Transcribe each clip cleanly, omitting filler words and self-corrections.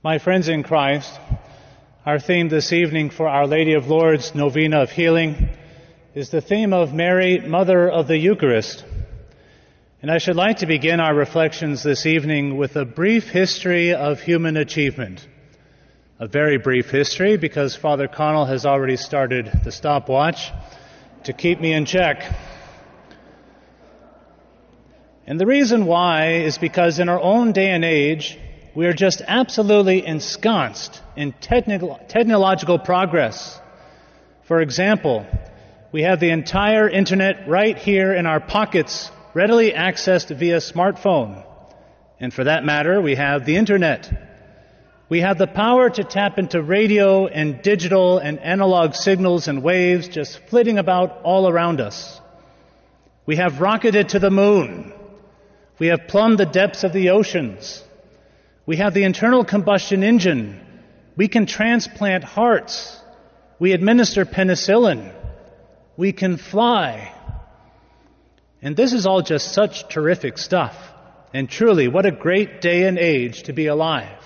My friends in Christ, our theme this evening for Our Lady of Lourdes Novena of Healing is the theme of Mary, Mother of the Eucharist. And I should like to begin our reflections this evening with a brief history of human achievement. A very brief history because Father Connell has already started the stopwatch to keep me in check. And the reason why is because in our own day and age, we are just absolutely ensconced in technological progress. For example, we have the entire internet right here in our pockets, readily accessed via smartphone. And for that matter, we have the internet. We have the power to tap into radio and digital and analog signals and waves just flitting about all around us. We have rocketed to the moon. We have plumbed the depths of the oceans. We have the internal combustion engine. We can transplant hearts. We administer penicillin. We can fly. And this is all just such terrific stuff. And truly, what a great day and age to be alive.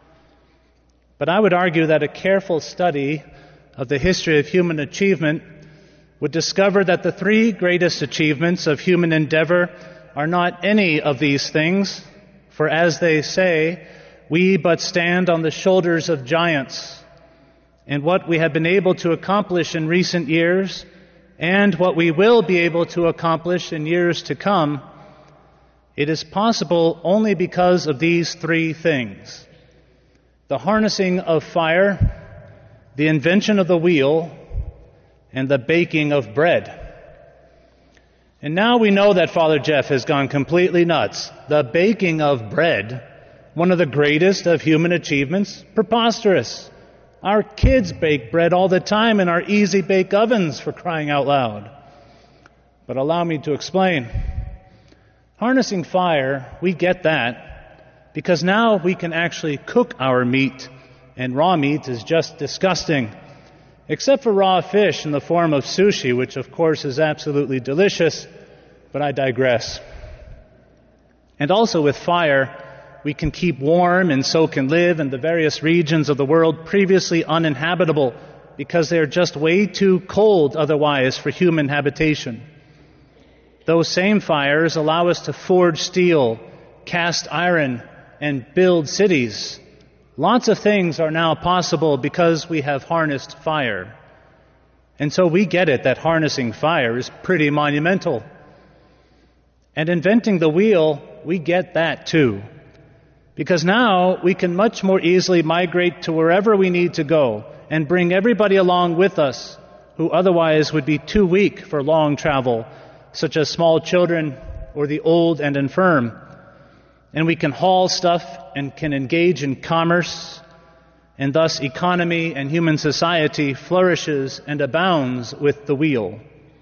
But I would argue that a careful study of the history of human achievement would discover that the three greatest achievements of human endeavor are not any of these things, for as they say, we but stand on the shoulders of giants. And what we have been able to accomplish in recent years, and what we will be able to accomplish in years to come, it is possible only because of these three things: the harnessing of fire, the invention of the wheel, and the baking of bread. And now we know that Father Jeff has gone completely nuts. The baking of bread, one of the greatest of human achievements, preposterous. Our kids bake bread all the time in our easy bake ovens, for crying out loud. But allow me to explain. Harnessing fire, we get that, because now we can actually cook our meat, and raw meat is just disgusting. Except for raw fish in the form of sushi, which of course is absolutely delicious, but I digress. And also with fire, we can keep warm and so can live in the various regions of the world previously uninhabitable because they are just way too cold otherwise for human habitation. Those same fires allow us to forge steel, cast iron, and build cities. Lots of things are now possible because we have harnessed fire. And so we get it that harnessing fire is pretty monumental. And inventing the wheel, we get that too. Because now we can much more easily migrate to wherever we need to go and bring everybody along with us who otherwise would be too weak for long travel, such as small children or the old and infirm. And we can haul stuff and can engage in commerce, and thus economy and human society flourishes and abounds with the wheel.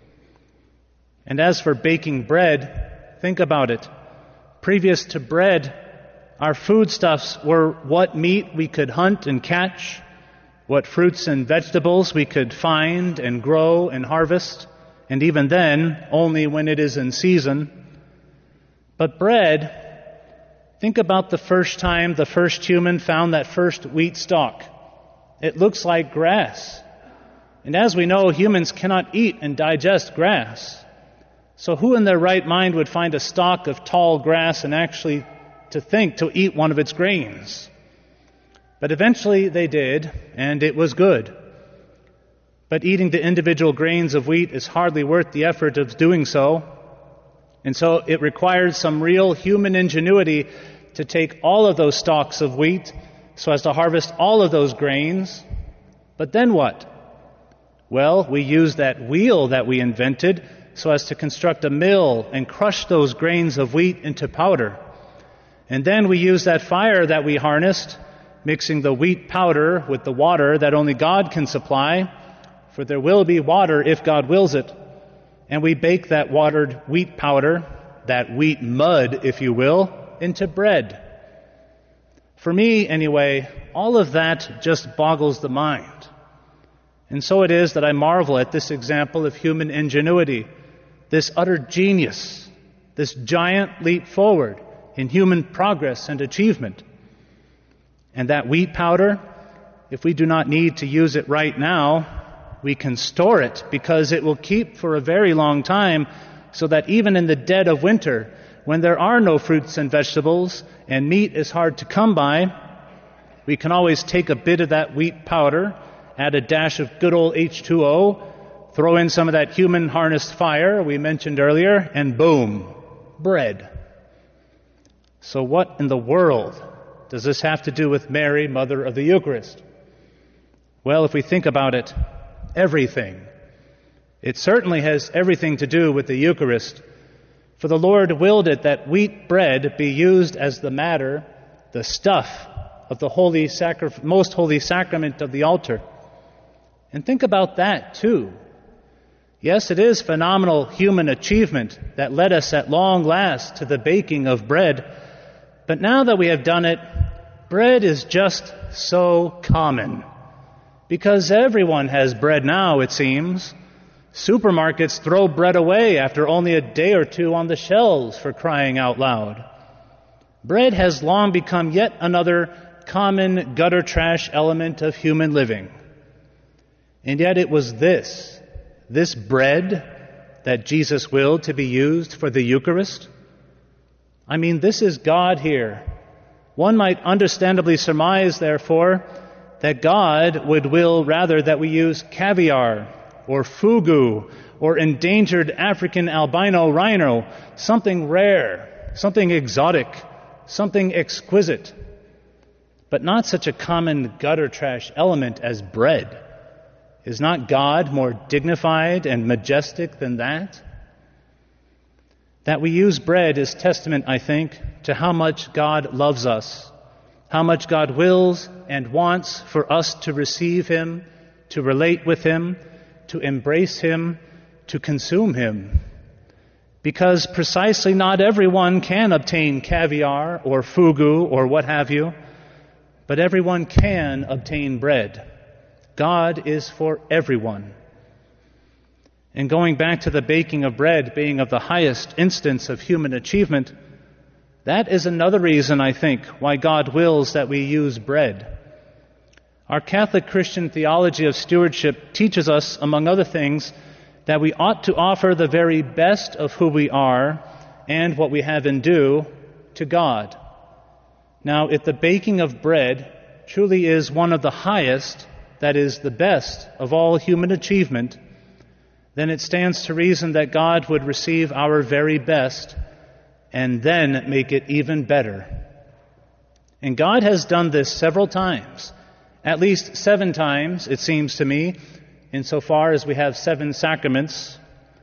And as for baking bread, think about it. Previous to bread, our foodstuffs were what meat we could hunt and catch, what fruits and vegetables we could find and grow and harvest, and even then, only when it is in season. But bread, think about the first time the first human found that first wheat stalk. It looks like grass. And as we know, humans cannot eat and digest grass. So who in their right mind would find a stalk of tall grass and actually to eat one of its grains? But eventually they did, and it was good. But eating the individual grains of wheat is hardly worth the effort of doing so. And so it required some real human ingenuity to take all of those stalks of wheat so as to harvest all of those grains. But then what? Well, we used that wheel that we invented so as to construct a mill and crush those grains of wheat into powder. And then we used that fire that we harnessed, mixing the wheat powder with the water that only God can supply, for there will be water if God wills it. And we bake that watered wheat powder, that wheat mud, if you will, into bread. For me, anyway, all of that just boggles the mind. And so it is that I marvel at this example of human ingenuity, this utter genius, this giant leap forward in human progress and achievement. And that wheat powder, if we do not need to use it right now, we can store it because it will keep for a very long time, so that even in the dead of winter, when there are no fruits and vegetables and meat is hard to come by, we can always take a bit of that wheat powder, add a dash of good old H2O, throw in some of that human harnessed fire we mentioned earlier, and boom, bread. So what in the world does this have to do with Mary, Mother of the Eucharist? Well, if we think about it, everything. It certainly has everything to do with the Eucharist. For the Lord willed it that wheat bread be used as the matter, the stuff of the most holy sacrament of the altar. And think about that too. Yes, it is phenomenal human achievement that led us at long last to the baking of bread. But now that we have done it, bread is just so common. Because everyone has bread now, it seems. Supermarkets throw bread away after only a day or two on the shelves, for crying out loud. Bread has long become yet another common gutter trash element of human living. And yet it was this bread that Jesus willed to be used for the Eucharist. I mean, this is God here. One might understandably surmise, therefore, that God would will rather that we use caviar or fugu or endangered African albino rhino, something rare, something exotic, something exquisite, but not such a common gutter trash element as bread. Is not God more dignified and majestic than that? That we use bread is testament, I think, to how much God loves us, how much God wills and wants for us to receive Him, to relate with Him, to embrace Him, to consume Him. Because precisely not everyone can obtain caviar or fugu or what have you, but everyone can obtain bread. God is for everyone. And going back to the baking of bread being of the highest instance of human achievement, that is another reason, I think, why God wills that we use bread. Our Catholic Christian theology of stewardship teaches us, among other things, that we ought to offer the very best of who we are and what we have in due to God. Now, if the baking of bread truly is one of the highest, that is, the best of all human achievement, then it stands to reason that God would receive our very best and then make it even better. And God has done this several times, at least 7 times, it seems to me, insofar as we have 7 sacraments.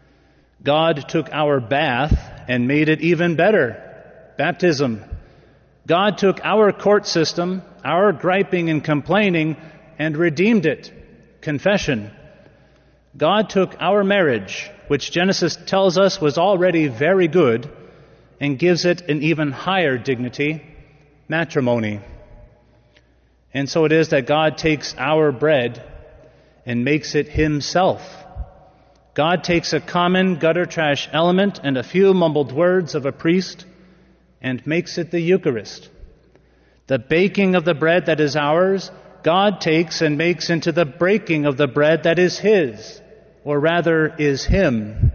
God took our bath and made it even better, baptism. God took our court system, our griping and complaining, and redeemed it, confession. God took our marriage, which Genesis tells us was already very good, and gives it an even higher dignity, matrimony. And so it is that God takes our bread and makes it Himself. God takes a common gutter trash element and a few mumbled words of a priest and makes it the Eucharist. The baking of the bread that is ours, God takes and makes into the breaking of the bread that is His, or rather is Him.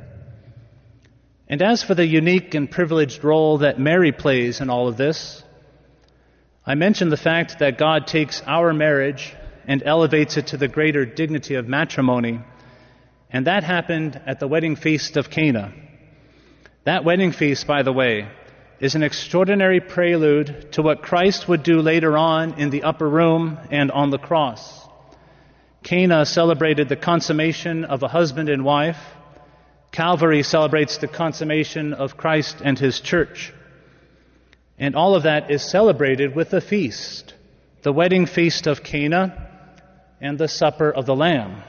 And as for the unique and privileged role that Mary plays in all of this, I mentioned the fact that God takes our marriage and elevates it to the greater dignity of matrimony, and that happened at the wedding feast of Cana. That wedding feast, by the way, is an extraordinary prelude to what Christ would do later on in the upper room and on the cross. Cana celebrated the consummation of a husband and wife. Calvary celebrates the consummation of Christ and His church. And all of that is celebrated with a feast, the wedding feast of Cana and the supper of the Lamb.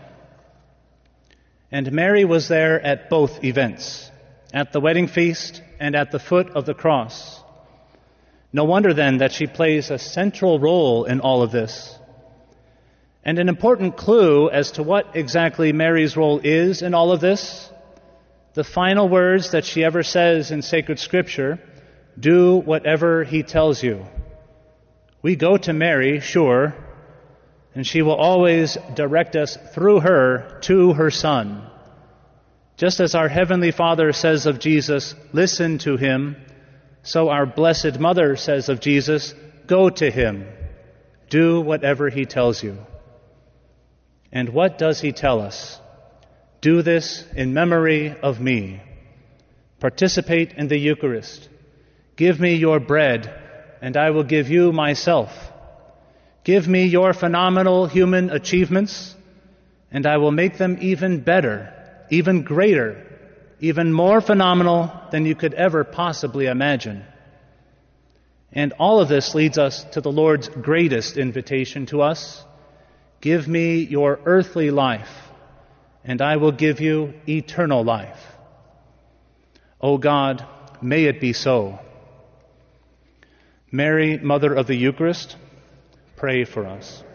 And Mary was there at both events, at the wedding feast and at the foot of the cross. No wonder then that she plays a central role in all of this. And an important clue as to what exactly Mary's role is in all of this, the final words that she ever says in sacred Scripture, "Do whatever He tells you." We go to Mary, sure, and she will always direct us through her to her Son. Just as our Heavenly Father says of Jesus, listen to him, so our Blessed Mother says of Jesus, go to him. Do whatever he tells you. And what does he tell us? Do this in memory of me. Participate in the Eucharist. Give me your bread, and I will give you myself. Give me your phenomenal human achievements, and I will make them even better, even greater, even more phenomenal than you could ever possibly imagine. And all of this leads us to the Lord's greatest invitation to us. Give me your earthly life, and I will give you eternal life. O God, may it be so. Mary, Mother of the Eucharist, pray for us.